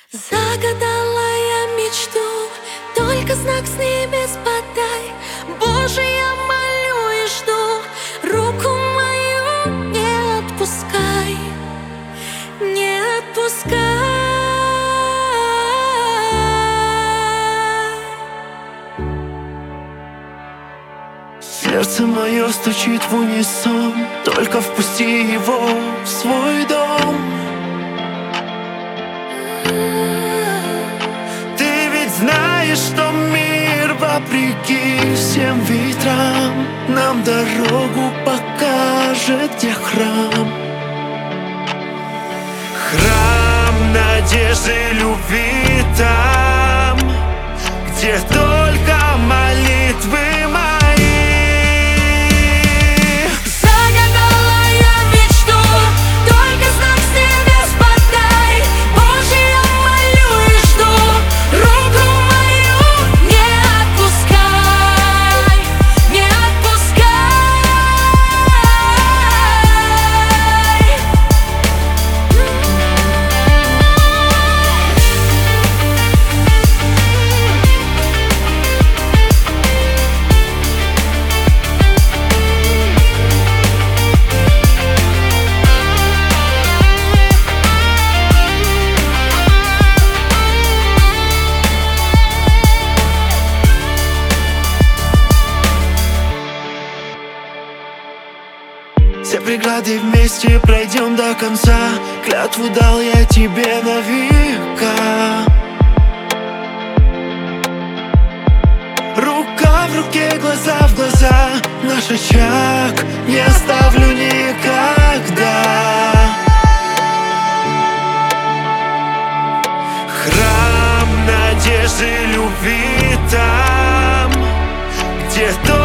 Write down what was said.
Загадала я мечту, только знак с небес подай. Боже, я молю и жду, руку мою не отпускай, не отпускай. Сердце мое стучит в унисон, только впусти его в свой дом. Ты ведь знаешь, что мир, вопреки всем ветрам, нам дорогу покажет, где храм. Храм надежды, любви там, где только молитвы мои. Все преграды вместе пройдем до конца. Клятву дал я тебе на века. Рука в руке, глаза в глаза. Наш очаг не оставлю никогда. Храм надежды, любви там, где то